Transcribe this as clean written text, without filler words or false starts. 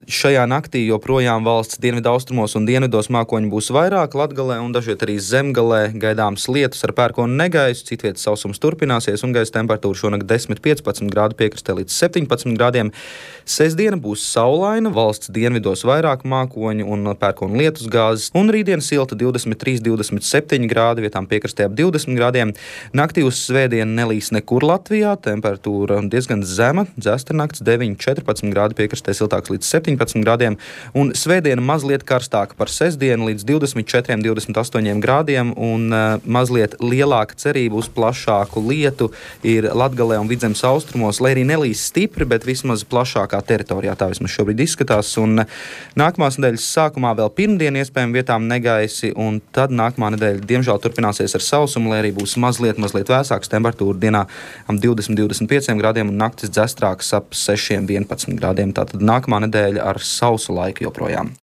Šajā naktī joprojām valsts dienvidaustrumos un dienvidos mākoņi būs vairāk, Latgalē un dažviet arī Zemgalē gaidāms lietus ar pērkonu negaisu, citvietas sausums turpināsies un gaisa temperatūra šonakt 10–15 grādu, piekrastē līdz 17 grādiem. Sestdiena būs saulaina, valsts dienvidos vairāk mākoņu un pērkonu lietus gāzes, un rītdien silta 23–27 grādi, vietām piekrastē ap 20 grādiem. Naktī uz svētdienu nelīs nekur Latvijā, temperatūra diezgan zema, dzēsternakts 9–14 grādi, piekrastē siltāks līdz 17 grādiem, un svētdiena mazliet karstāka par sestdienu līdz 24–28 grādiem, un mazliet lielāka cerība uz plašāku lietu ir Latgalē un Vidzemes austrumos, lai arī nelīs stipri, bet vismaz plašākā teritorijā, tā vismaz šobrīd izskatās, un nākamās nedēļas sākumā vēl pirmdien iespējami vietām negaisi, un tad nākamā nedēļa diemžēl turpināsies ar sausumu, lai arī būs mazliet vēsāks, temperatūra dienā ap 20–25 grādiem un naktis dzestrāks ap 6–11 grādiem, tātad nākamā nedēļa ar sausu laiku joprojām.